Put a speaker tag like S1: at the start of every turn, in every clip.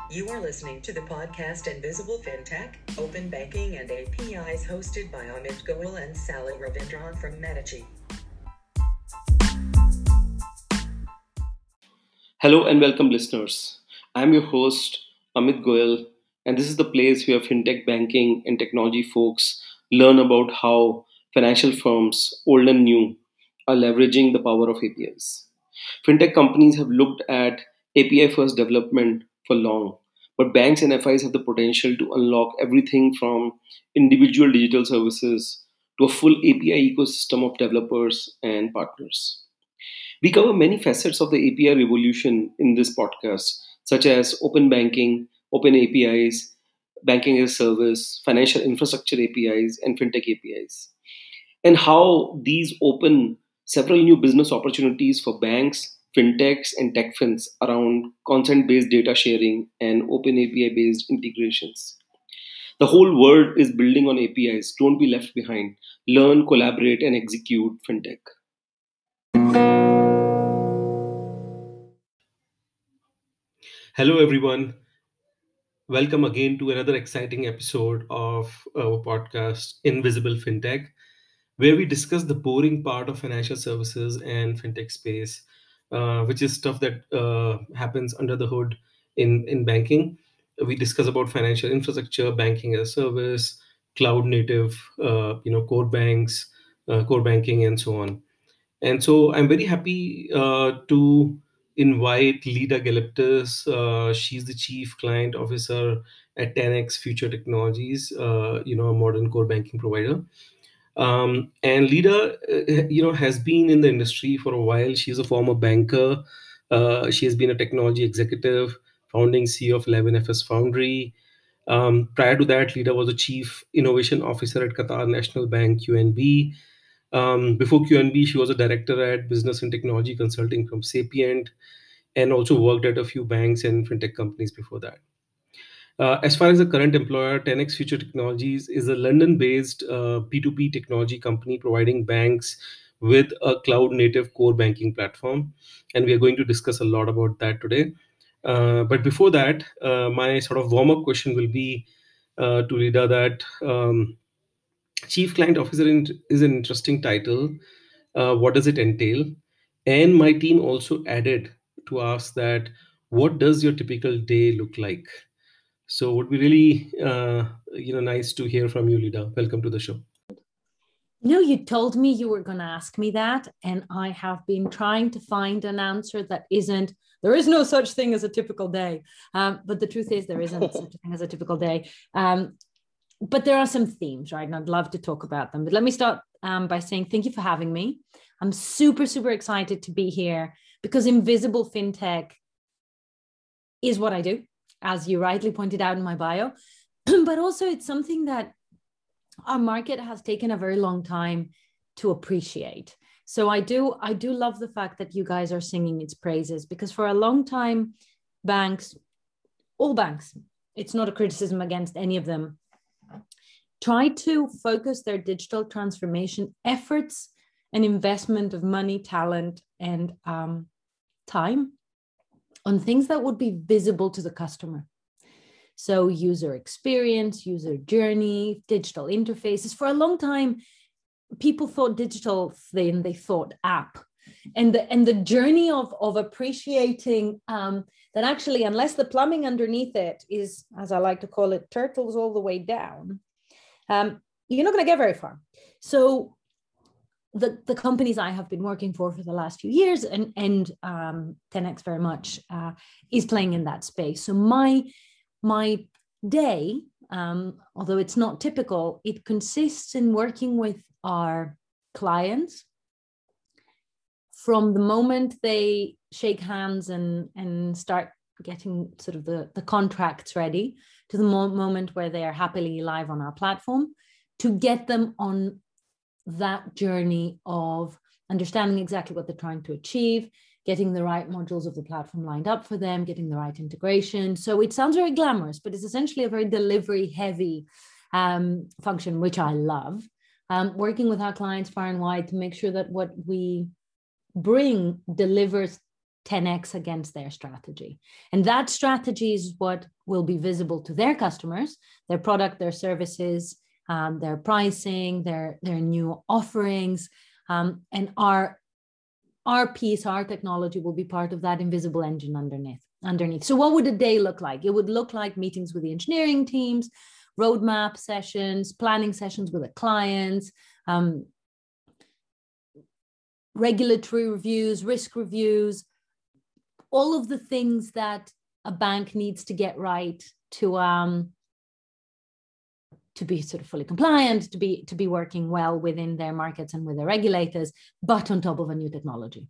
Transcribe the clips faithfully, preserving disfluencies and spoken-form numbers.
S1: You are listening to the podcast Invisible FinTech, Open Banking and A P Is hosted by Amit Goel and Sally Ravindran from Medici.
S2: Hello and welcome, listeners. I'm your host, Amit Goel, and this is the place where fintech banking and technology folks learn about how financial firms, old and new, are leveraging the power of A P Is. Fintech companies have looked at A P I first development for long, but banks and F Is have the potential to unlock everything from individual digital services to a full A P I ecosystem of developers and partners. We cover many facets of the A P I revolution in this podcast, such as open banking, open A P Is, banking as a service, financial infrastructure A P Is, and fintech A P Is, and how these open several new business opportunities for banks, fintechs, and tech fins around consent based data sharing and open A P I based integrations. The whole world is building on A P Is. Don't be left behind. Learn, collaborate, and execute fintech. Hello, everyone. Welcome again to another exciting episode of our podcast, Invisible FinTech, where we discuss the boring part of financial services and fintech space, uh, which is stuff that uh, happens under the hood in, in banking. We discuss about financial infrastructure, banking as a service, cloud native, uh, you know, core banks, uh, core banking, and so on. And so I'm very happy uh, to invite Lida Geliptis. Uh, she's the Chief Client Officer at ten X Future Technologies, uh, you know, a modern core banking provider. Um, and Lida, uh, you know, has been in the industry for a while. She's a former banker. Uh, she has been a technology executive, founding C E O of eleven F S Foundry. Um, prior to that, Lida was a Chief Innovation Officer at Qatar National Bank, Q N B. Um, before Q N B, she was a director at Business and Technology Consulting from Sapient, and also worked at a few banks and fintech companies before that. Uh, as far as the current employer, ten X Future Technologies is a London-based uh, P two P technology company providing banks with a cloud-native core banking platform, and we are going to discuss a lot about that today. Uh, but before that, uh, my sort of warm-up question will be uh, to Rida that um, Chief Client Officer in- is an interesting title. Uh, what does it entail? And my team also added to ask that what does your typical day look like? So would be really uh, you know nice to hear from you, Lida. Welcome to the show.
S3: No, you told me you were going to ask me that, and I have been trying to find an answer that isn't. There is no such thing as a typical day, um, but the truth is there isn't such a thing as a typical day. Um, but there are some themes, right? And I'd love to talk about them. But let me start um, by saying thank you for having me. I'm super, super excited to be here because Invisible FinTech is what I do, as you rightly pointed out in my bio. But also it's something that our market has taken a very long time to appreciate. So I do, I do love the fact that you guys are singing its praises, because for a long time, banks, all banks, it's not a criticism against any of them, try to focus their digital transformation efforts and investment of money, talent, and um, time on things that would be visible to the customer. So user experience, user journey, digital interfaces. For a long time, people thought digital, then they thought app. And the, and the journey of, of appreciating um, that actually, unless the plumbing underneath it is, as I like to call it, turtles all the way down, um, you're not going to get very far. So the, the companies I have been working for for the last few years, and, and um, ten X very much uh, is playing in that space. So my My day, um, although it's not typical, it consists in working with our clients from the moment they shake hands and, and start getting sort of the, the contracts ready to the mo- moment where they are happily live on our platform, to get them on that journey of understanding exactly what they're trying to achieve, getting the right modules of the platform lined up for them, getting the right integration. So it sounds very glamorous, but it's essentially a very delivery heavy um, function, which I love. Um, working with our clients far and wide to make sure that what we bring delivers ten X against their strategy. And that strategy is what will be visible to their customers, their product, their services, um, their pricing, their, their new offerings. Um, and our, our piece, our technology will be part of that invisible engine underneath. underneath. So what would a day look like? It would look like meetings with the engineering teams, roadmap sessions, planning sessions with the clients, um, regulatory reviews, risk reviews, all of the things that a bank needs to get right to um, to be sort of fully compliant, to be to be working well within their markets and with their regulators, but on top of a new technology.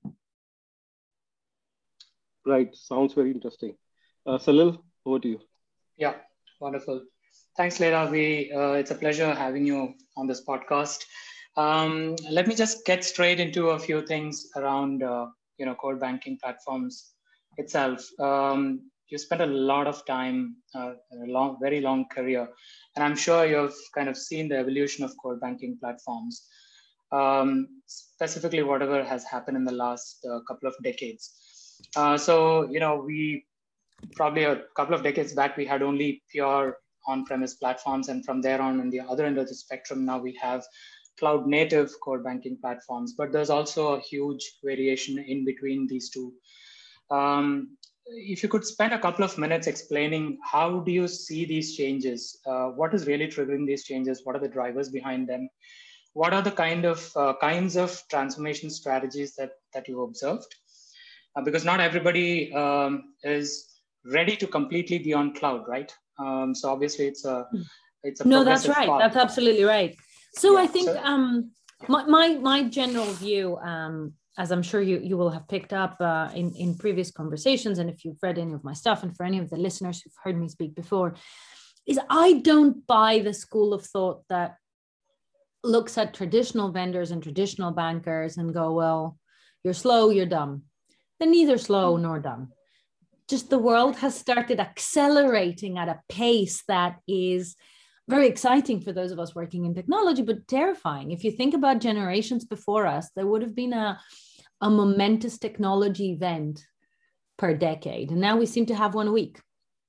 S2: Right. Sounds very interesting. Uh, Salil, over to you.
S4: Yeah, wonderful. Thanks, Leila. We, uh, it's a pleasure having you on this podcast. Um, let me just get straight into a few things around, uh, you know, core banking platforms itself. Um, you spent a lot of time, uh, a long, very long career, and I'm sure you've kind of seen the evolution of core banking platforms, um, specifically whatever has happened in the last uh, couple of decades. Uh, so, you know, we probably a couple of decades back, we had only pure on-premise platforms. And from there on, on the other end of the spectrum, now we have cloud native core banking platforms. But there's also a huge variation in between these two. Um, if you could spend a couple of minutes explaining how do you see these changes? Uh, what is really triggering these changes? What are the drivers behind them? What are the kind of uh, kinds of transformation strategies that, that you observed? Uh, because not everybody um, is ready to completely be on cloud, right? Um, so obviously it's a it's a
S3: no, that's right.
S4: path.
S3: That's absolutely right. So
S4: yeah,
S3: I think
S4: so,
S3: um, my, my my general view, um, as I'm sure you you will have picked up uh, in in previous conversations, and if you've read any of my stuff, and for any of the listeners who've heard me speak before, is I don't buy the school of thought that looks at traditional vendors and traditional bankers and go, well, you're slow, you're dumb. They're neither slow nor dumb. Just the world has started accelerating at a pace that is very exciting for those of us working in technology, but terrifying. If you think about generations before us, there would have been a, a momentous technology event per decade. And now we seem to have one a week.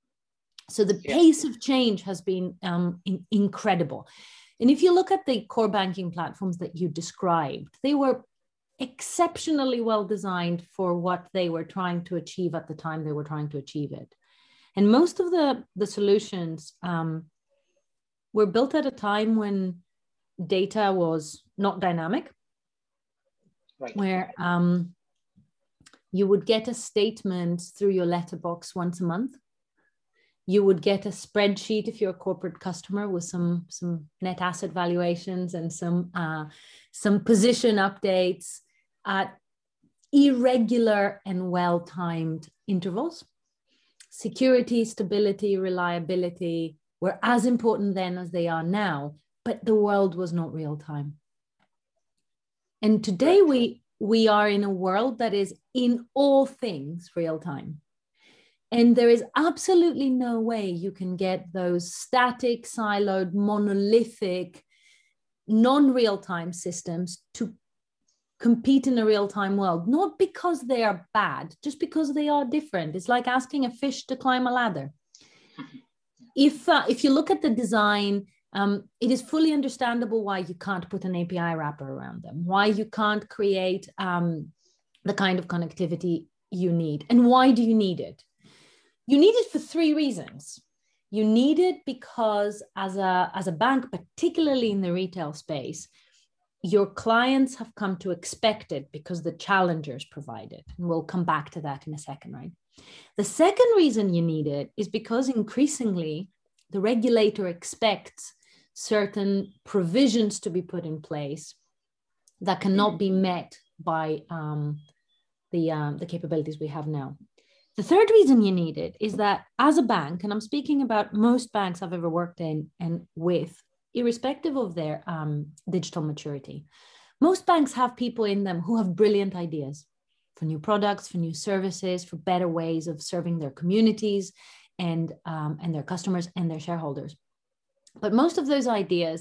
S3: So the
S4: yeah.
S3: pace of change has been um, in, incredible. And if you look at the core banking platforms that you described, they were exceptionally well designed for what they were trying to achieve at the time they were trying to achieve it. And most of the, the solutions um, were built at a time when data was not dynamic,
S4: right.
S3: where um, you would get a statement through your letterbox once a month. You would get a spreadsheet if you're a corporate customer with some, some net asset valuations and some, uh, some position updates at irregular and well-timed intervals. Security, stability, reliability were as important then as they are now, but the world was not real time. And today we, we are in a world that is in all things real time. And there is absolutely no way you can get those static, siloed, monolithic, non-real-time systems to compete in a real-time world, not because they are bad, just because they are different. It's like asking a fish to climb a ladder. If, uh, if you look at the design, um, it is fully understandable why you can't put an A P I wrapper around them, why you can't create um, the kind of connectivity you need. And why do you need it? You need it for three reasons. You need it because as a, as a bank, particularly in the retail space, your clients have come to expect it because the challengers provide it. And we'll come back to that in a second, right? The second reason you need it is because increasingly the regulator expects certain provisions to be put in place that cannot be met by um, the, um, the capabilities we have now. The third reason you need it is that as a bank, and I'm speaking about most banks I've ever worked in and with, irrespective of their um, digital maturity, most banks have people in them who have brilliant ideas for new products, for new services, for better ways of serving their communities and, um, and their customers and their shareholders. But most of those ideas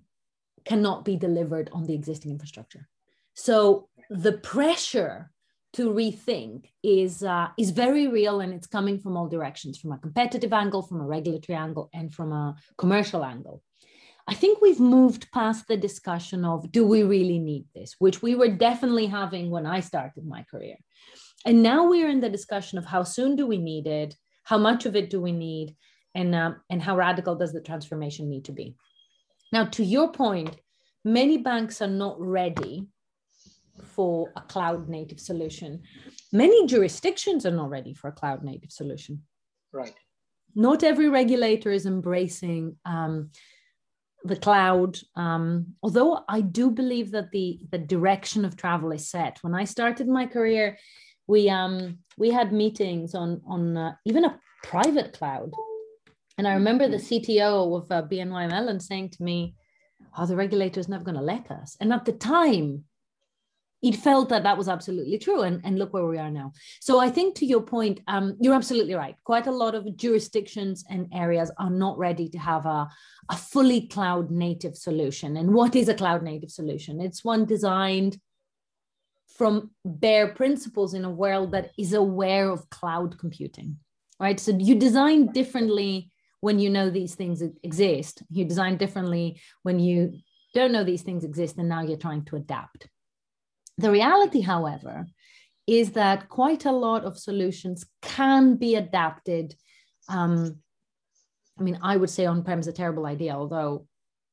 S3: cannot be delivered on the existing infrastructure. So the pressure to rethink is uh, is very real, and it's coming from all directions, from a competitive angle, from a regulatory angle, and from a commercial angle. I think we've moved past the discussion of, do we really need this, which we were definitely having when I started my career. And now we're in the discussion of how soon do we need it, how much of it do we need, and, um, and how radical does the transformation need to be. Now, to your point, many banks are not ready for a cloud native solution. Many jurisdictions are not ready for a cloud native solution.
S4: Right.
S3: Not every regulator is embracing um, the cloud, um, although I do believe that the, the direction of travel is set. When I started my career, we um, we had meetings on, on uh, even a private cloud. And I remember the C T O of uh, B N Y Mellon saying to me, oh, the regulator is never going to let us. And at the time, it felt that that was absolutely true. And, and look where we are now. So I think, to your point, um, you're absolutely right. Quite a lot of jurisdictions and areas are not ready to have a, a fully cloud native solution. And what is a cloud native solution? It's one designed from bare principles in a world that is aware of cloud computing, right? So you design differently when you know these things exist. You design differently when you don't know these things exist, and now you're trying to adapt. The reality, however, is that quite a lot of solutions can be adapted. Um, I mean, I would say on-prem is a terrible idea, although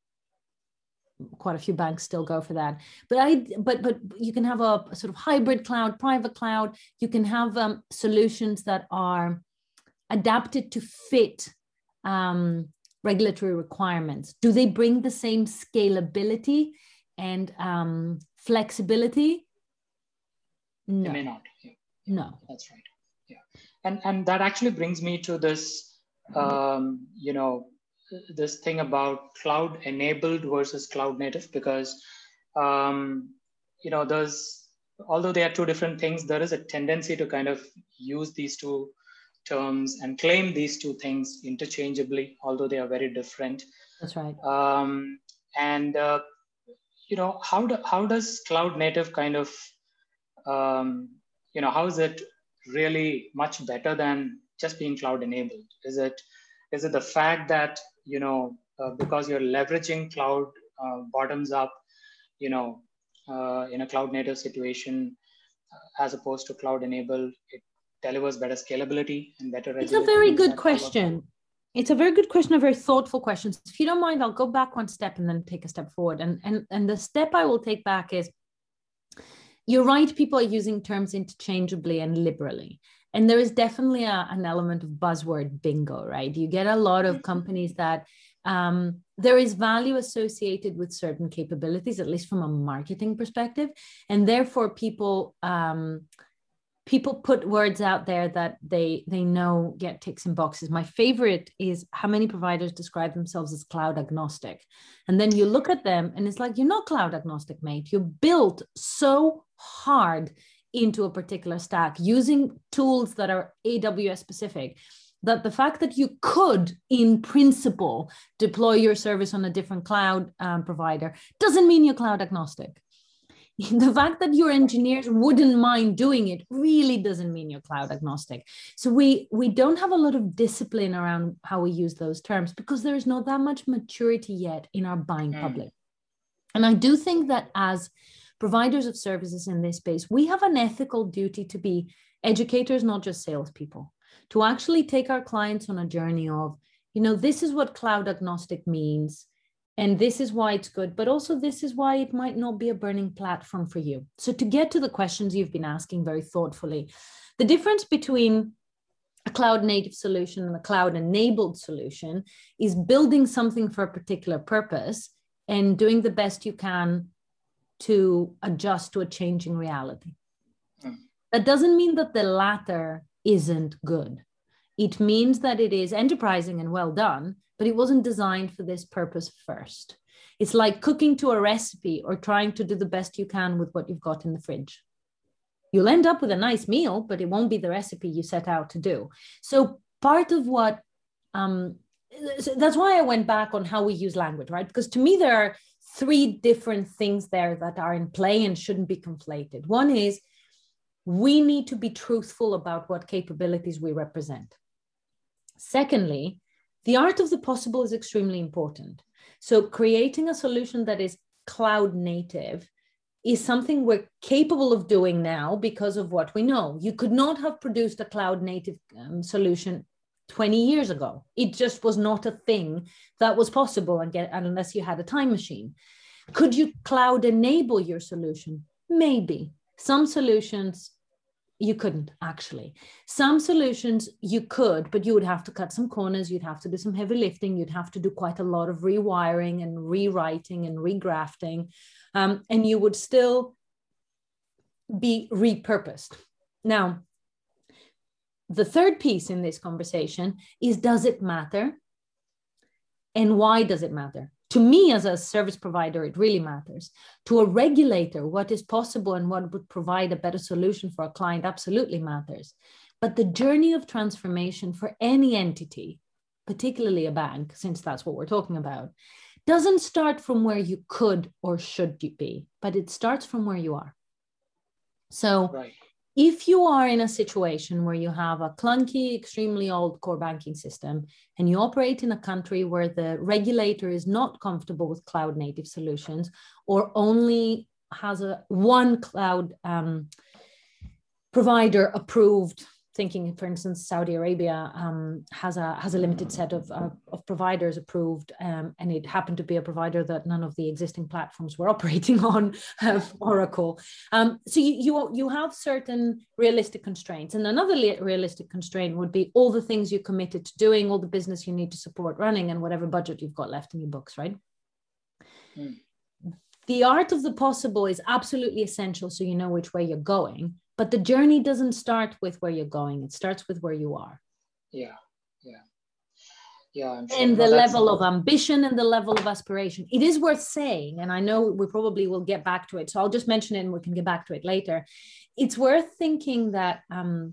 S3: quite a few banks still go for that. But I, but but you can have a, a sort of hybrid cloud, private cloud. You can have um, solutions that are adapted to fit um, regulatory requirements. Do they bring the same scalability and um, flexibility? No.
S4: They may not. Yeah.
S3: No.
S4: That's right. Yeah. And and that actually brings me to this, um, you know, this thing about cloud enabled versus cloud native, because, um, you know, there's, although they are two different things, there is a tendency to kind of use these two terms and claim these two things interchangeably, although they are very different.
S3: That's right.
S4: Um, and, uh, you know, how, do, how does cloud native kind of, um, you know, how is it really much better than just being cloud enabled? Is it, is it the fact that, you know, uh, because you're leveraging cloud uh, bottoms up, you know, uh, in a cloud native situation, uh, as opposed to cloud enabled, it delivers better scalability and better
S3: resilience? It's a very good question. It's a very good question, a very thoughtful question. So if you don't mind, I'll go back one step and then take a step forward. And, and, and the step I will take back is, you're right, people are using terms interchangeably and liberally. And there is definitely a, an element of buzzword bingo, right? You get a lot of companies that um, there is value associated with certain capabilities, at least from a marketing perspective. And therefore people, um, people put words out there that they, they know get ticks and boxes. My favorite is how many providers describe themselves as cloud agnostic. And then you look at them and it's like, you're not cloud agnostic, mate. You're built so hard into a particular stack using tools that are A W S specific, that the fact that you could, in principle, deploy your service on a different cloud um, provider doesn't mean you're cloud agnostic. The fact that your engineers wouldn't mind doing it really doesn't mean you're cloud agnostic. So we, we don't have a lot of discipline around how we use those terms because there is not that much maturity yet in our buying mm. public. And I do think that as providers of services in this space, we have an ethical duty to be educators, not just salespeople, to actually take our clients on a journey of, you know, this is what cloud agnostic means, and this is why it's good, but also this is why it might not be a burning platform for you. So to get to the questions you've been asking very thoughtfully, the difference between a cloud native solution and a cloud enabled solution is building something for a particular purpose and doing the best you can to adjust to a changing reality. Mm. That doesn't mean that the latter isn't good. It means that it is enterprising and well done, but it wasn't designed for this purpose first. It's like cooking to a recipe or trying to do the best you can with what you've got in the fridge. You'll end up with a nice meal, but it won't be the recipe you set out to do. So part of what, um, so that's why I went back on how we use language, right? Because to me, there are three different things there that are in play and shouldn't be conflated. One is we need to be truthful about what capabilities we represent. Secondly, the art of the possible is extremely important. So creating a solution that is cloud native is something we're capable of doing now because of what we know. You could not have produced a cloud native um, solution twenty years ago. It just was not a thing that was possible and get, unless you had a time machine. Could you cloud enable your solution? Maybe. Some solutions you couldn't actually. Some solutions you could, but you would have to cut some corners. You'd have to do some heavy lifting. You'd have to do quite a lot of rewiring and rewriting and regrafting. Um, and you would still be repurposed. Now, the third piece in this conversation is, does it matter? And why does it matter? To me, as a service provider, it really matters. To a regulator, what is possible and what would provide a better solution for a client absolutely matters. But the journey of transformation for any entity, particularly a bank, since that's what we're talking about, doesn't start from where you could or should you be, but it starts from where you are. So right. If you are in a situation where you have a clunky, extremely old core banking system, and you operate in a country where the regulator is not comfortable with cloud native solutions, or only has a one cloud um, provider approved, thinking, for instance, Saudi Arabia um, has a has a limited set of, uh, of providers approved, um, and it happened to be a provider that none of the existing platforms were operating on, of Oracle. Um, so you, you you have certain realistic constraints, and another realistic constraint would be all the things you committed to doing, all the business you need to support running, and whatever budget you've got left in your books, right? Mm. The art of the possible is absolutely essential, so you know which way you're going. But the journey doesn't start with where you're going. It starts with where you are.
S4: Yeah, yeah, yeah. I'm sure.
S3: And the
S4: no,
S3: level of ambition and the level of aspiration. It is worth saying, and I know we probably will get back to it, so I'll just mention it and we can get back to it later. It's worth thinking that um,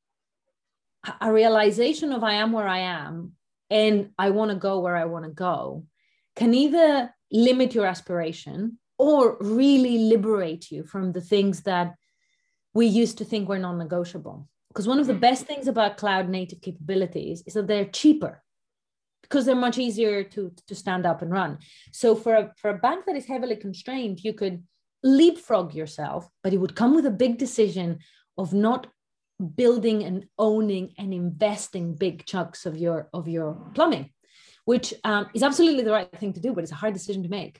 S3: a realization of I am where I am and I want to go where I want to go can either limit your aspiration or really liberate you from the things that we used to think were non-negotiable. Because one of the best things about cloud native capabilities is that they're cheaper because they're much easier to, to stand up and run. So for a, for a bank that is heavily constrained, you could leapfrog yourself, but it would come with a big decision of not building and owning and investing big chunks of your, of your plumbing, which um, is absolutely the right thing to do, but it's a hard decision to make.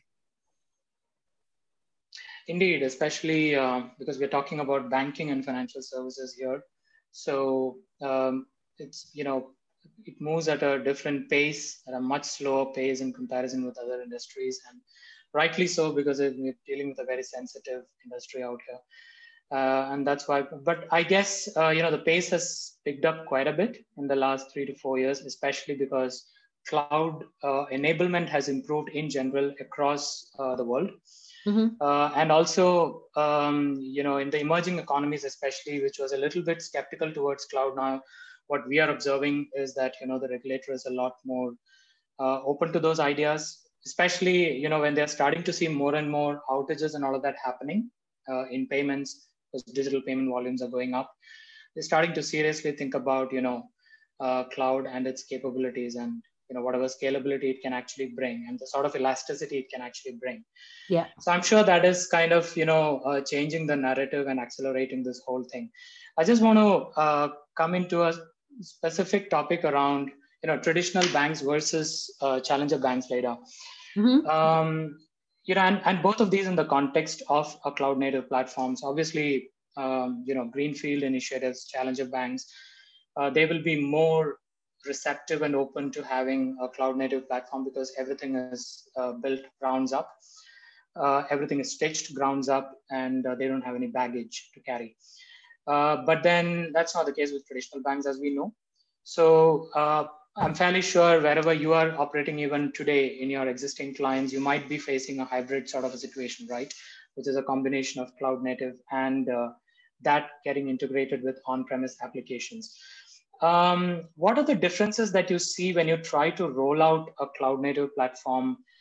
S4: Indeed, especially uh, because we're talking about banking and financial services here. So um, it's, you know, it moves at a different pace, at a much slower pace in comparison with other industries. And rightly so, because we're dealing with a very sensitive industry out here. Uh, and that's why, but I guess, uh, you know, the pace has picked up quite a bit in the last three to four years, especially because cloud uh, enablement has improved in general across uh, the world. Mm-hmm. Uh, and also, um, you know, in the emerging economies, especially, which was a little bit skeptical towards cloud now, what we are observing is that, you know, the regulator is a lot more uh, open to those ideas, especially, you know, when they're starting to see more and more outages and all of that happening uh, in payments, because digital payment volumes are going up. They're starting to seriously think about, you know, uh, cloud and its capabilities and, you know, whatever scalability it can actually bring and the sort of elasticity it can actually bring.
S3: Yeah.
S4: So I'm sure that is kind of, you know, uh, changing the narrative and accelerating this whole thing. I just want to uh, come into a specific topic around, you know, traditional banks versus uh, challenger banks later. Mm-hmm. Um, you know, and, and both of these in the context of a cloud native platforms, obviously, um, you know, greenfield initiatives, challenger banks, uh, they will be more receptive and open to having a cloud native platform because everything is uh, built grounds up. Uh, everything is stitched grounds up and uh, they don't have any baggage to carry. Uh, but then that's not the case with traditional banks, as we know. So uh, I'm fairly sure wherever you are operating even today in your existing clients, you might be facing a hybrid sort of a situation, right? Which is a combination of cloud native and uh, that getting integrated with on-premise applications. Um, what are the differences that you see when you try to roll out a cloud native platform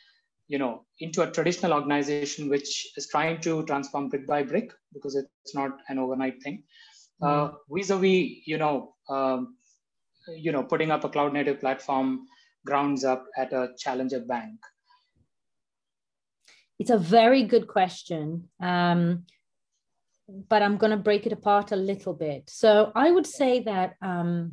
S4: you know, into a traditional organization which is trying to transform brick by brick, because it's not an overnight thing, uh, vis-a-vis, you know, um, you know, putting up a cloud native platform grounds up at a challenger bank?
S3: It's a very good question, um, but I'm going to break it apart a little bit. So I would say that um,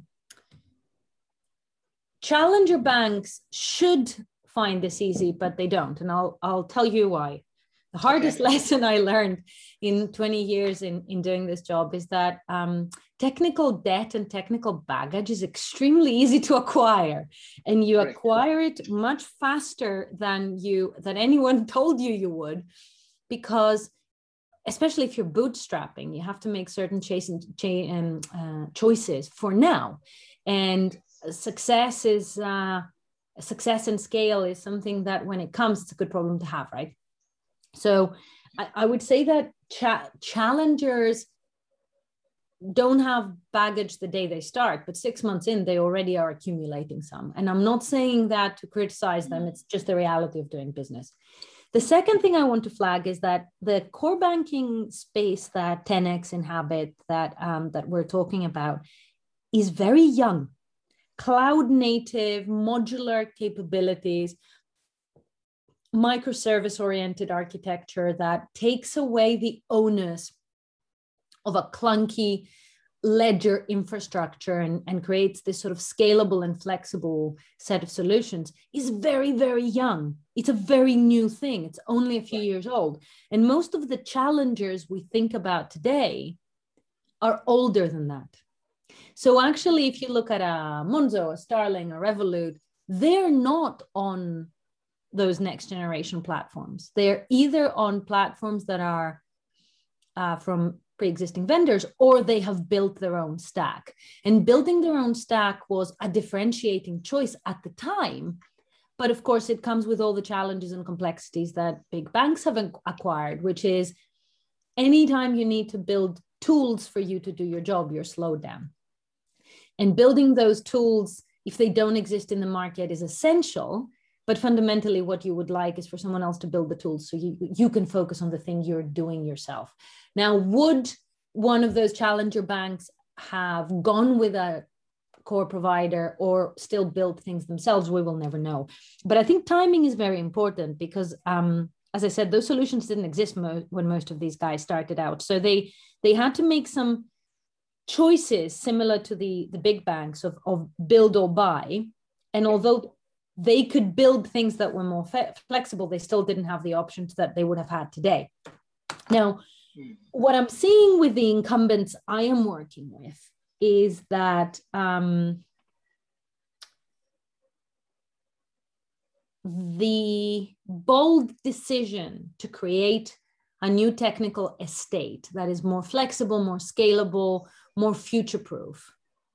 S3: challenger banks should find this easy, but they don't. And I'll, I'll tell you why. The hardest okay. lesson I learned in twenty years in, in doing this job is that um, technical debt and technical baggage is extremely easy to acquire. And you Correct. acquire it much faster than you than anyone told you you would, because especially if you're bootstrapping, you have to make certain chase and, um, uh, choices for now. And success is uh, success and scale is something that when it comes, it's a good problem to have, right? So I, I would say that cha- challengers don't have baggage the day they start, but six months in, they already are accumulating some. And I'm not saying that to criticize them. It's just the reality of doing business. The second thing I want to flag is that the core banking space that ten X inhabit, that, um, that we're talking about, is very young. Cloud native, modular capabilities, microservice oriented architecture that takes away the onus of a clunky ledger infrastructure and, and creates this sort of scalable and flexible set of solutions is very, very young. It's a very new thing. It's only a few years old. And most of the challengers we think about today are older than that. So actually, if you look at a Monzo, a Starling, a Revolut, they're not on those next generation platforms. They're either on platforms that are uh, from pre-existing vendors, or they have built their own stack. And building their own stack was a differentiating choice at the time. But of course, it comes with all the challenges and complexities that big banks have acquired, which is anytime you need to build tools for you to do your job, you're slowed down. And building those tools, if they don't exist in the market, is essential. But fundamentally, what you would like is for someone else to build the tools so you, you can focus on the thing you're doing yourself. Now, would one of those challenger banks have gone with a core provider or still built things themselves? We will never know. But I think timing is very important because, um, as I said, those solutions didn't exist mo- when most of these guys started out. So they, they had to make some choices similar to the, the big banks of, of build or buy. And although they could build things that were more fe- flexible, they still didn't have the options that they would have had today. Now, what I'm seeing with the incumbents I am working with is that um, the bold decision to create a new technical estate that is more flexible, more scalable, more future-proof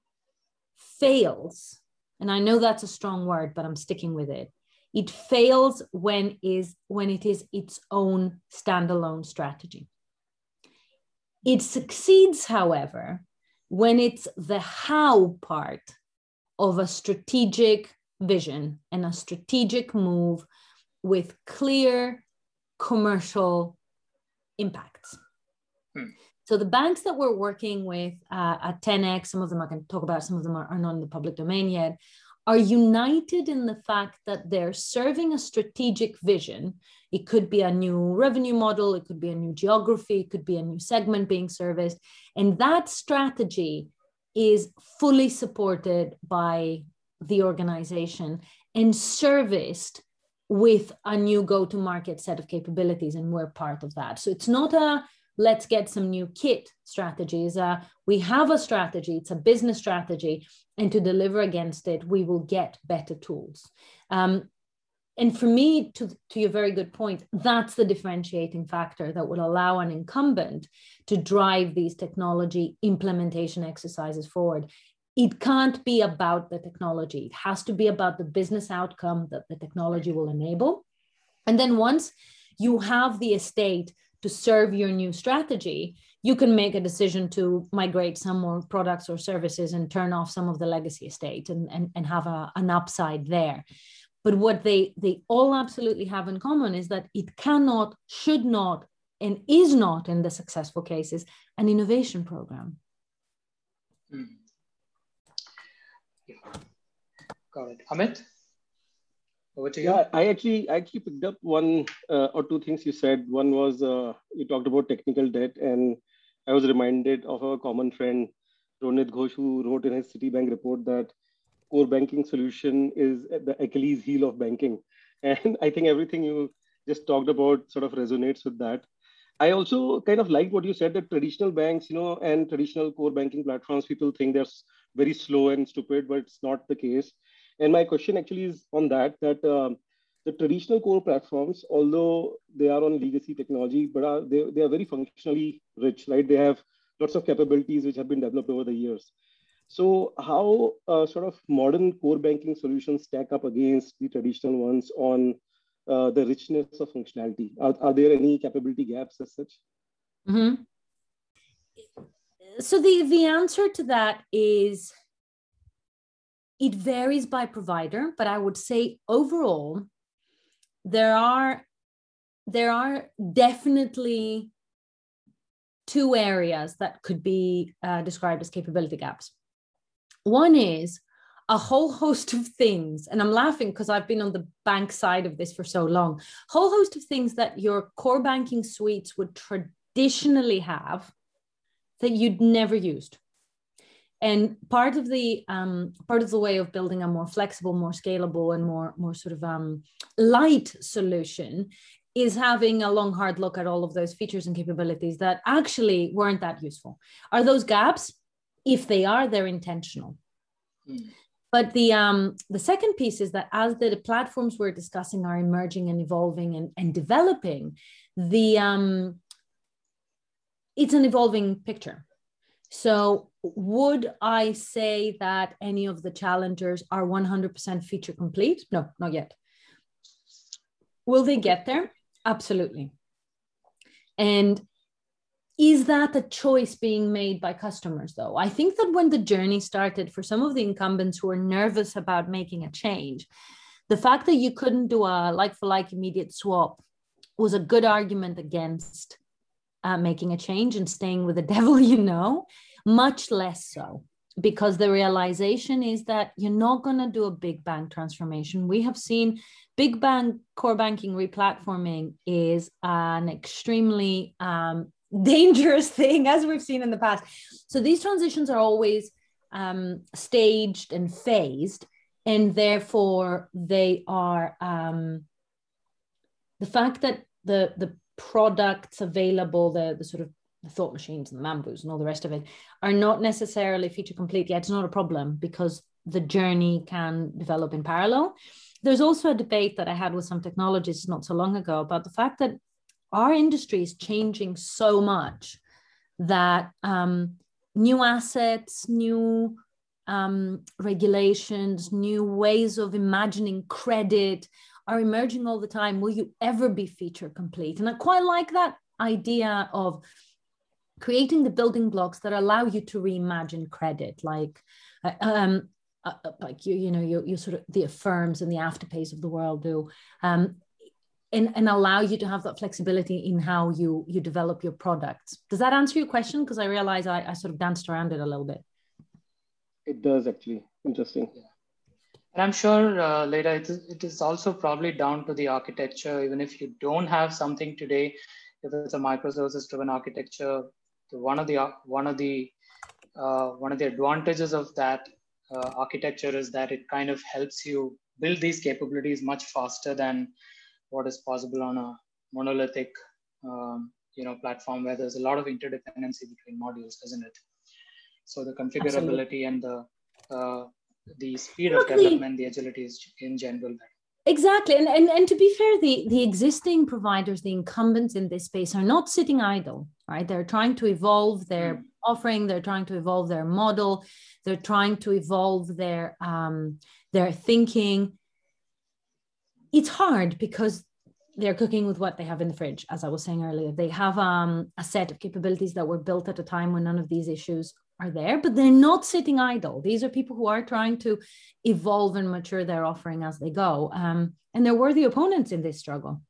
S3: fails. And I know that's a strong word, but I'm sticking with it. It fails when, is, when it is its own standalone strategy. It succeeds, however, when it's the how part of a strategic vision and a strategic move with clear commercial impacts. Hmm. So the banks that we're working with uh, at ten X, some of them I can talk about, some of them are, are not in the public domain yet, are united in the fact that they're serving a strategic vision. It could be a new revenue model, it could be a new geography, it could be a new segment being serviced. And that strategy is fully supported by the organization and serviced with a new go-to-market set of capabilities, and we're part of that. So it's not a let's get some new kit strategies. Uh, we have a strategy, it's a business strategy, and to deliver against it, we will get better tools. Um, and for me, to, to your very good point, that's the differentiating factor that will allow an incumbent to drive these technology implementation exercises forward. It can't be about the technology. It has to be about the business outcome that the technology will enable. And then once you have the estate to serve your new strategy, you can make a decision to migrate some more products or services and turn off some of the legacy estate and, and, and have a, an upside there. But what they, they all absolutely have in common is that it cannot, should not, and is not, in the successful cases, an innovation program.
S4: Mm. Yeah. Got it. Amit, over to you.
S5: Yeah, I actually I actually picked up one uh, or two things you said. One was uh, you talked about technical debt, and I was reminded of a common friend, Ronit Ghosh, who wrote in his Citibank report that core banking solution is the Achilles heel of banking. And I think everything you just talked about sort of resonates with that. I also kind of liked what you said that traditional banks, you know, and traditional core banking platforms, people think they're very slow and stupid, but it's not the case. And my question actually is on that, that um, the traditional core platforms, although they are on legacy technology, but are, they, they are very functionally rich, right? They have lots of capabilities which have been developed over the years. So how uh, sort of modern core banking solutions stack up against the traditional ones on uh, the richness of functionality? Are, are there any capability gaps as such?
S3: Mm-hmm. So the, the answer to that is it varies by provider, but I would say overall, there are, there are definitely two areas that could be uh, described as capability gaps. One is a whole host of things, and I'm laughing because I've been on the bank side of this for so long, whole host of things that your core banking suites would traditionally have that you'd never used. And part of the um, part of the way of building a more flexible, more scalable, and more, more sort of um, light solution is having a long, hard look at all of those features and capabilities that actually weren't that useful. Are those gaps? If they are, they're intentional. Mm. But the um, the second piece is that as the platforms we're discussing are emerging and evolving and, and developing, the um, it's an evolving picture. So would I say that any of the challengers are one hundred percent feature complete? No, not yet. Will they get there? Absolutely. And is that a choice being made by customers, though? I think that when the journey started, for some of the incumbents who are nervous about making a change, the fact that you couldn't do a like-for-like immediate swap was a good argument against uh, making a change and staying with the devil you know, much less so, because the realization is that you're not going to do a big bang transformation. We have seen big bang core banking replatforming is an extremely um, dangerous thing, as we've seen in the past. So these transitions are always um, staged and phased, and therefore they are um, the fact that the the products available, the the sort of the thought machines and the Mamboos and all the rest of it are not necessarily feature complete yet. It's not a problem because the journey can develop in parallel. There's also a debate that I had with some technologists not so long ago about the fact that our industry is changing so much that um, new assets, new um, regulations, new ways of imagining credit are emerging all the time. Will you ever be feature complete? And I quite like that idea of creating the building blocks that allow you to reimagine credit, like uh, um, uh, like you, you know, you, you sort of the Affirms and the Afterpays of the world do. Um, And, and allow you to have that flexibility in how you, you develop your products. Does that answer your question? Because I realize I, I sort of danced around it a little bit.
S5: It does, actually. Interesting.
S4: Yeah. And I'm sure uh, later it is, it is also probably down to the architecture. Even if you don't have something today, if it's a microservices-driven architecture, the, one of the one of the uh, one of the advantages of that uh, architecture is that it kind of helps you build these capabilities much faster than what is possible on a monolithic, um, you know, platform where there's a lot of interdependency between modules, isn't it? So the configurability Absolutely. and the uh, the speed Look, of development, the, the agility is in general better.
S3: Exactly, and, and and to be fair, the the existing providers, the incumbents in this space, are not sitting idle, right? They're trying to evolve their mm. offering, they're trying to evolve their model, they're trying to evolve their um, their thinking. It's hard because they're cooking with what they have in the fridge, as I was saying earlier. They have um, a set of capabilities that were built at a time when none of these issues are there, but they're not sitting idle. These are people who are trying to evolve and mature their offering as they go. Um, and they're worthy opponents in this struggle.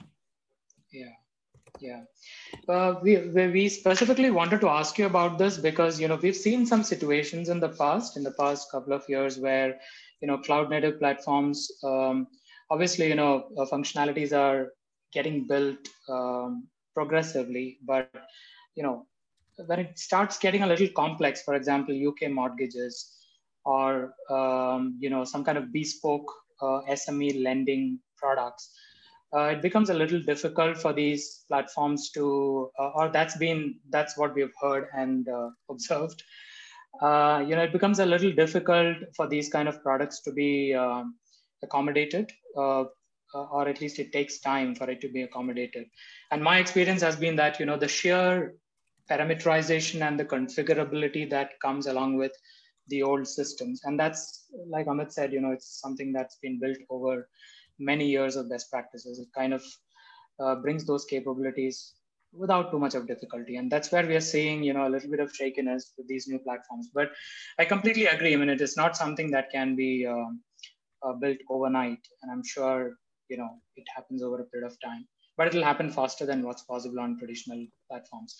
S4: Yeah, yeah. Uh, we, we specifically wanted to ask you about this because, you know, we've seen some situations in the past, in the past couple of years where, you know, cloud native platforms, um, obviously, you know, uh, functionalities are getting built um, progressively, but, you know, when it starts getting a little complex, for example, U K mortgages or, um, you know, some kind of bespoke uh, S M E lending products, uh, it becomes a little difficult for these platforms to, uh, or that's been, that's what we've heard and uh, observed. Uh, you know, it becomes a little difficult for these kind of products to be um, accommodated, uh, or at least it takes time for it to be accommodated. And my experience has been that, you know, the sheer parameterization and the configurability that comes along with the old systems. And that's, like Amit said, you know, it's something that's been built over many years of best practices. It kind of uh, brings those capabilities without too much of difficulty. And that's where we are seeing, you know, a little bit of shakiness with these new platforms. But I completely agree. I mean, it is not something that can be um, uh, built overnight. And I'm sure, you know, it happens over a period of time, but it'll happen faster than what's possible on traditional platforms.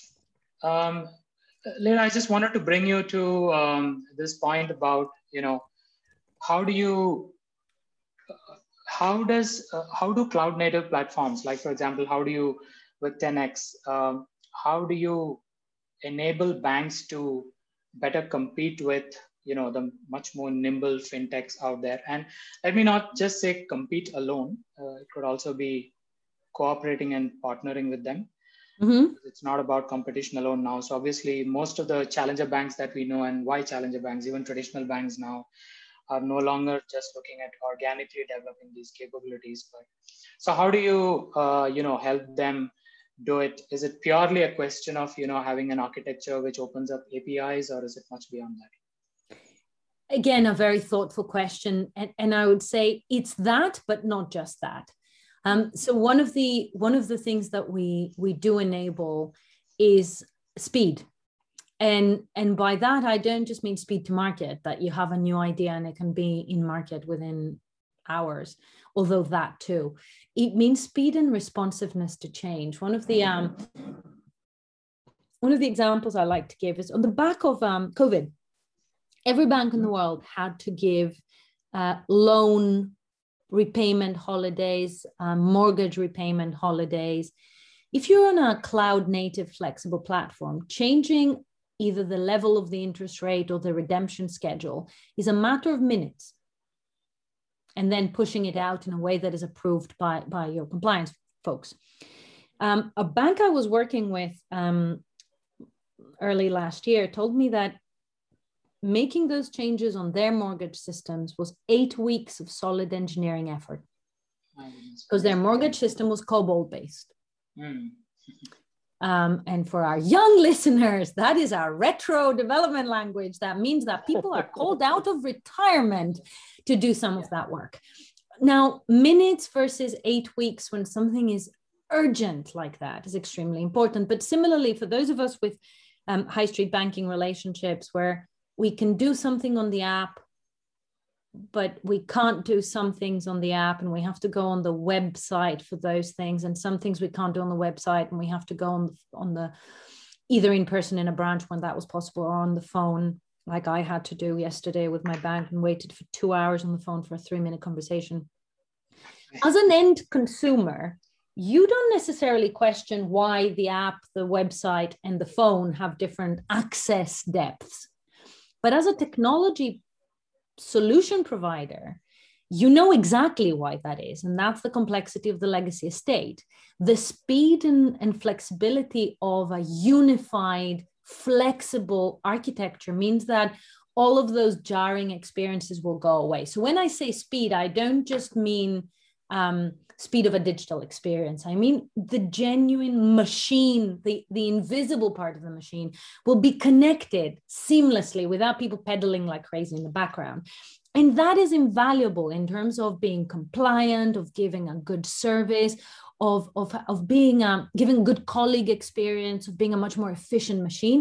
S4: Um, Leila, I just wanted to bring you to um, this point about, you know, how do you, uh, how does, uh, how do cloud native platforms, like for example, how do you, with ten X, um, how do you enable banks to better compete with, you know, the much more nimble fintechs out there? And let me not just say compete alone. Uh, it could also be cooperating and partnering with them. Mm-hmm. It's not about competition alone now. So obviously most of the challenger banks that we know, and why challenger banks, even traditional banks now, are no longer just looking at organically developing these capabilities. But so how do you, uh, you know, help them do it? Is it purely a question of, you know, having an architecture which opens up A P Is, or is it much beyond that?
S3: Again, a very thoughtful question. And, and I would say it's that, but not just that. Um, so one of the one of the things that we we do enable is speed. And, and by that, I don't just mean speed to market, that you have a new idea and it can be in market within hours, although that too. It means speed and responsiveness to change. One of the um, one of the examples I like to give is on the back of um, COVID. Every bank in the world had to give uh, loan repayment holidays, um, mortgage repayment holidays. If you're on a cloud native flexible platform, changing either the level of the interest rate or the redemption schedule is a matter of minutes, and then pushing it out in a way that is approved by, by your compliance folks. Um, a bank I was working with um, early last year told me that making those changes on their mortgage systems was eight weeks of solid engineering effort, because their mortgage system was COBOL based. Mm. Um, and for our young listeners, that is our retro development language. That means that people are called out of retirement to do some of that work. Now, minutes versus eight weeks when something is urgent like that is extremely important. But similarly, for those of us with um, high street banking relationships where we can do something on the app, but we can't do some things on the app, and we have to go on the website for those things. And some things we can't do on the website, and we have to go on the, on the either in person in a branch when that was possible, or on the phone, like I had to do yesterday with my bank and waited for two hours on the phone for a three minute conversation. As an end consumer, you don't necessarily question why the app, the website, and the phone have different access depths. But as a technology solution provider, you know exactly why that is. And that's the complexity of the legacy estate. The speed and, and flexibility of a unified, flexible architecture means that all of those jarring experiences will go away. So when I say speed, I don't just mean um, speed of a digital experience. I mean, the genuine machine, the, the invisible part of the machine will be connected seamlessly without people pedaling like crazy in the background. And that is invaluable in terms of being compliant, of giving a good service, of, of, of being a, giving a good colleague experience, of being a much more efficient machine.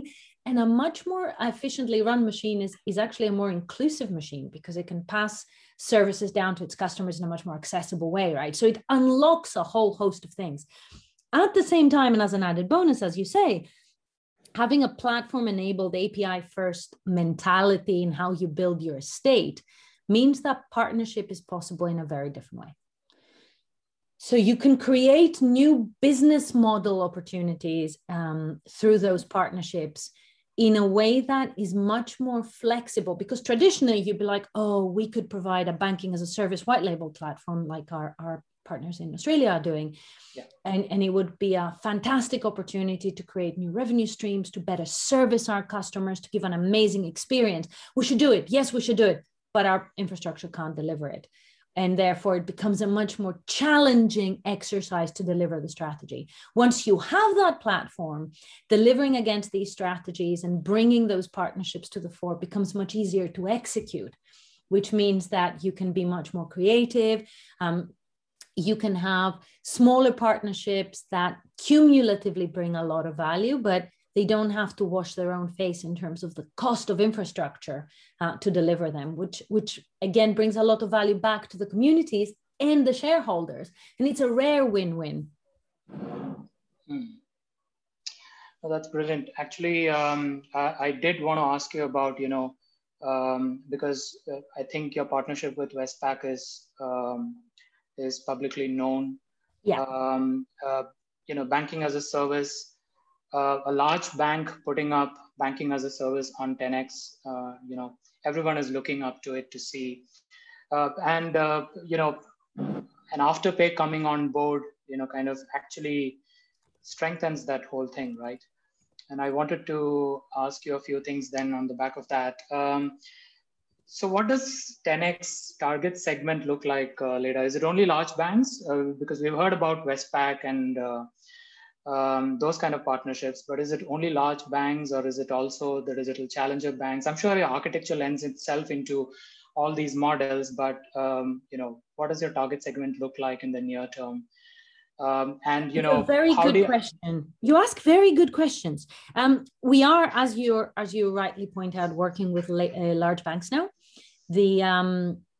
S3: and a much more efficiently run machine is, is actually a more inclusive machine because it can pass services down to its customers in a much more accessible way, right? So it unlocks a whole host of things. At the same time, and as an added bonus, as you say, having a platform-enabled A P I-first mentality in how you build your estate means that partnership is possible in a very different way. So you can create new business model opportunities um, through those partnerships in a way that is much more flexible, because traditionally you'd be like, oh, we could provide a banking as a service white label platform like our, our partners in Australia are doing.
S4: Yeah.
S3: And, and it would be a fantastic opportunity to create new revenue streams, to better service our customers, to give an amazing experience. We should do it. Yes, we should do it, but our infrastructure can't deliver it. And therefore, it becomes a much more challenging exercise to deliver the strategy. Once you have that platform, delivering against these strategies and bringing those partnerships to the fore becomes much easier to execute, which means that you can be much more creative. Um, you can have smaller partnerships that cumulatively bring a lot of value, but they don't have to wash their own face in terms of the cost of infrastructure uh, to deliver them, which, which again brings a lot of value back to the communities and the shareholders. And it's a rare win-win.
S4: Hmm. Well, that's brilliant. Actually, um, I, I did want to ask you about, you know, um, because uh, I think your partnership with Westpac is um, is publicly known.
S3: Yeah.
S4: Um, uh, you know, banking as a service. Uh, a large bank putting up banking as a service on ten X, uh, you know, everyone is looking up to it to see. Uh, and, uh, you know, an Afterpay coming on board, you know, kind of actually strengthens that whole thing, right? And I wanted to ask you a few things then on the back of that. Um, so what does ten X target segment look like, uh, Leda? Is it only large banks? Uh, because we've heard about Westpac and uh, Um, those kind of partnerships, but is it only large banks or is it also the digital challenger banks? I'm sure your architecture lends itself into all these models, but um, you know, what does your target segment look like in the near term? Um, and you
S3: it's
S4: know,
S3: a very
S4: how
S3: good
S4: do you...
S3: question. You ask very good questions. Um, we are, as you as you rightly point out, working with la- uh, large banks now. The um,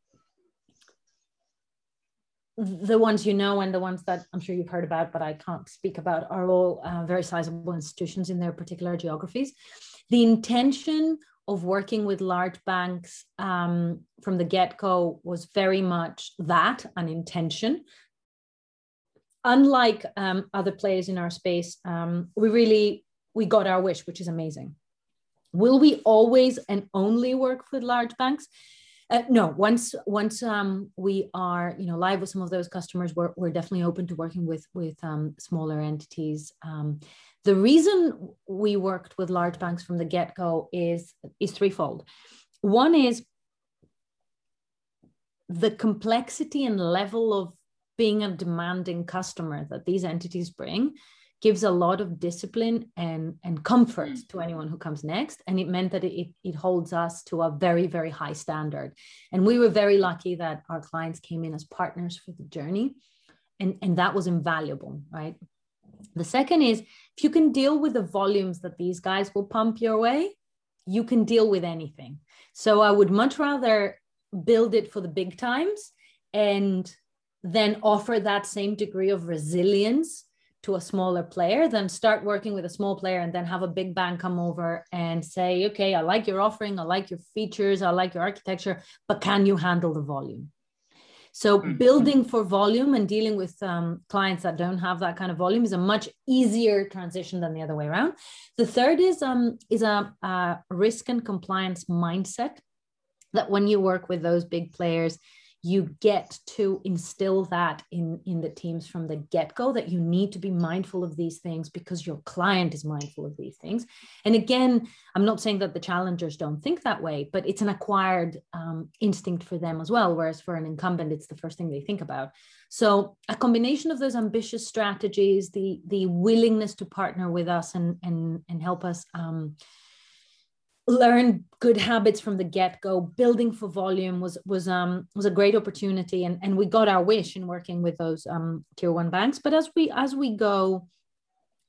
S3: the ones you know and the ones that I'm sure you've heard about, but I can't speak about, are all uh, very sizable institutions in their particular geographies. The intention of working with large banks um, from the get-go was very much that, an intention. Unlike um, other players in our space, um, we really, we got our wish, which is amazing. Will we always and only work with large banks? Uh, no, once once um, we are, you know, live with some of those customers, we're, we're definitely open to working with with um, smaller entities. Um, the reason we worked with large banks from the get-go is is threefold. One is the complexity and level of being a demanding customer that these entities bring gives a lot of discipline and, and comfort to anyone who comes next. And it meant that it, it holds us to a very, very high standard. And we were very lucky that our clients came in as partners for the journey. And, and that was invaluable, right? The second is, if you can deal with the volumes that these guys will pump your way, you can deal with anything. So I would much rather build it for the big times and then offer that same degree of resilience to a smaller player than start working with a small player and then have a big bank come over and say, okay, I like your offering, I like your features, I like your architecture, but can you handle the volume? So building for volume and dealing with um, clients that don't have that kind of volume is a much easier transition than the other way around. The third is, um, is a, a risk and compliance mindset that when you work with those big players, you get to instill that in, in the teams from the get-go, that you need to be mindful of these things because your client is mindful of these things. And again, I'm not saying that the challengers don't think that way, but it's an acquired um, instinct for them as well, whereas for an incumbent, it's the first thing they think about. So a combination of those ambitious strategies, the, the willingness to partner with us and, and, and help us um, learn good habits from the get-go, building for volume was was um was a great opportunity, and and we got our wish in working with those um tier one banks. But as we as we go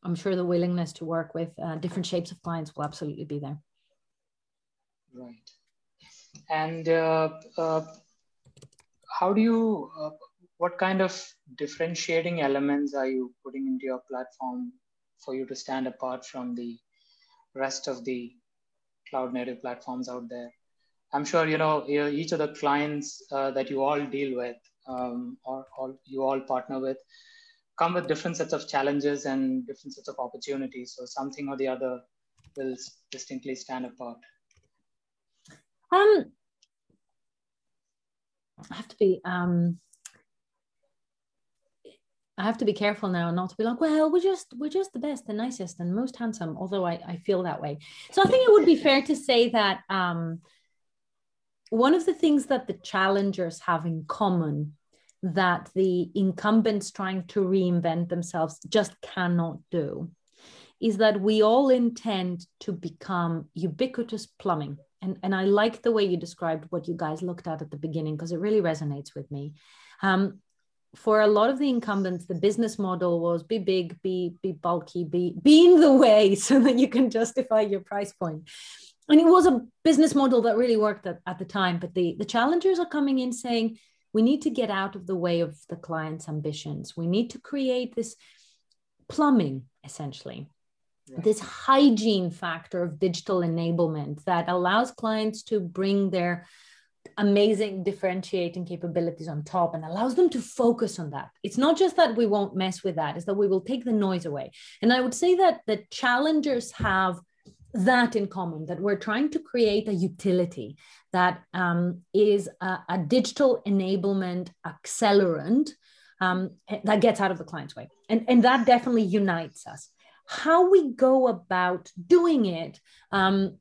S3: I'm sure the willingness to work with uh, different shapes of clients will absolutely be there.
S4: Right. And uh, uh, how do you, uh, what kind of differentiating elements are you putting into your platform for you to stand apart from the rest of the cloud native platforms out there? I'm sure, you know, each of the clients uh, that you all deal with um, or, or you all partner with come with different sets of challenges and different sets of opportunities. So something or the other will distinctly stand apart.
S3: Um, I have to be, um, I have to be careful now not to be like, well, we're just, we're just the best, the nicest and most handsome, although I, I feel that way. So I think it would be fair to say that um, one of the things that the challengers have in common that the incumbents trying to reinvent themselves just cannot do is that we all intend to become ubiquitous plumbing. And, and I like the way you described what you guys looked at at the beginning, because it really resonates with me. Um, for a lot of the incumbents, the business model was be big, be, be bulky, be, be in the way so that you can justify your price point. And it was a business model that really worked at, at the time. But the, the challengers are coming in saying, we need to get out of the way of the client's ambitions. We need to create this plumbing, essentially, right. This hygiene factor of digital enablement that allows clients to bring their amazing differentiating capabilities on top and allows them to focus on that. It's not just that we won't mess with that, it's that we will take the noise away. And I would say that the challengers have that in common, that we're trying to create a utility that um, is a, a digital enablement accelerant um, that gets out of the client's way. And, and that definitely unites us. How we go about doing it um,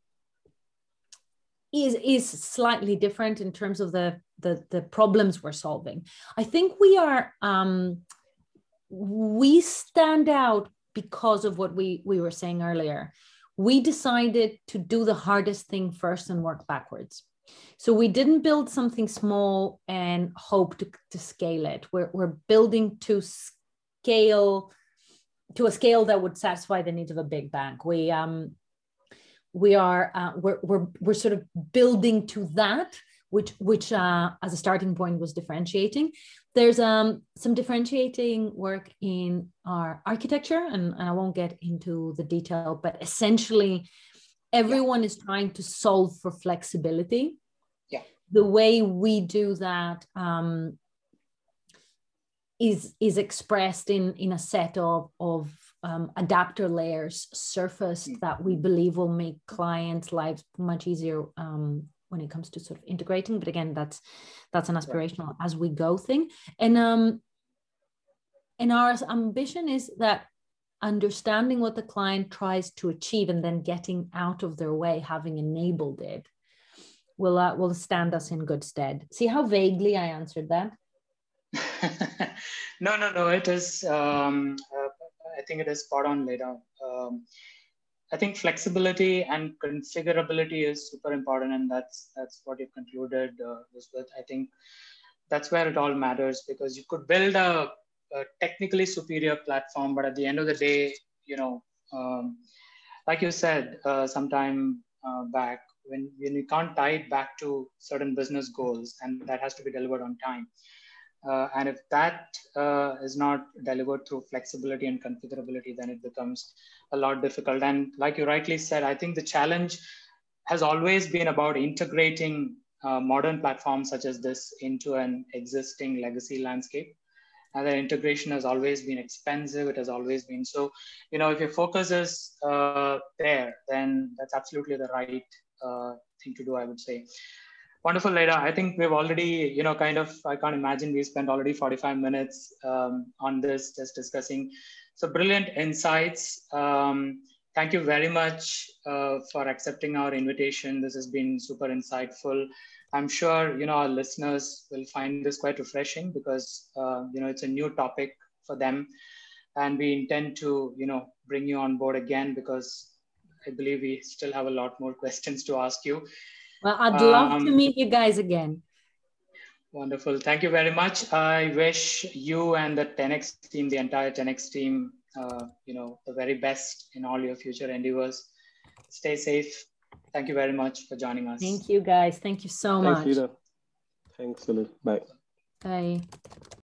S3: is, is slightly different in terms of the, the, the problems we're solving. I think we are, um, we stand out because of what we, we were saying earlier. We decided to do the hardest thing first and work backwards. So we didn't build something small and hope to, to scale it. We're, we're building to scale, to a scale that would satisfy the needs of a big bank. We, um, we are, uh, we're, we're, we're sort of building to that, which, which uh, as a starting point was differentiating. There's um, some differentiating work in our architecture, and, and I won't get into the detail, but essentially everyone yeah. is trying to solve for flexibility.
S4: Yeah.
S3: The way we do that um, is, is expressed in, in a set of, of um, adapter layers surfaced mm-hmm. that we believe will make clients' lives much easier um, when it comes to sort of integrating. But again, that's that's an aspirational as we go thing. And um, and our ambition is that understanding what the client tries to achieve and then getting out of their way, having enabled it, will uh, will stand us in good stead. See how vaguely I answered that?
S4: no, no, no. It is. Um, uh, I think it is spot on laid out. Um, I think flexibility and configurability is super important, and that's that's what you've concluded uh, this with. I think that's where it all matters, because you could build a, a technically superior platform, but at the end of the day, you know, um, like you said uh, sometime uh, back, when, when you can't tie it back to certain business goals, and that has to be delivered on time. Uh, and if that uh, is not delivered through flexibility and configurability, then it becomes a lot difficult. And like you rightly said, I think the challenge has always been about integrating uh, modern platforms such as this into an existing legacy landscape. And the integration has always been expensive. It has always been. So, you know, if your focus is uh, there, then that's absolutely the right uh, thing to do, I would say. Wonderful, Leda. I think we've already, you know, kind of, I can't imagine we spent already forty-five minutes um, on this, just discussing. So brilliant insights. Um, thank you very much uh, for accepting our invitation. This has been super insightful. I'm sure, you know, our listeners will find this quite refreshing because, uh, you know, it's a new topic for them. And we intend to, you know, bring you on board again, because I believe we still have a lot more questions to ask you.
S3: Well, I'd love um, to meet you guys again.
S4: Wonderful. Thank you very much. I wish you and the ten X team, the entire ten X team, uh, you know, the very best in all your future endeavors. Stay safe. Thank you very much for joining us.
S3: Thank you, guys. Thank you so
S5: Thanks,
S3: much.
S5: Leela. Thanks, Salil. Bye.
S3: Bye.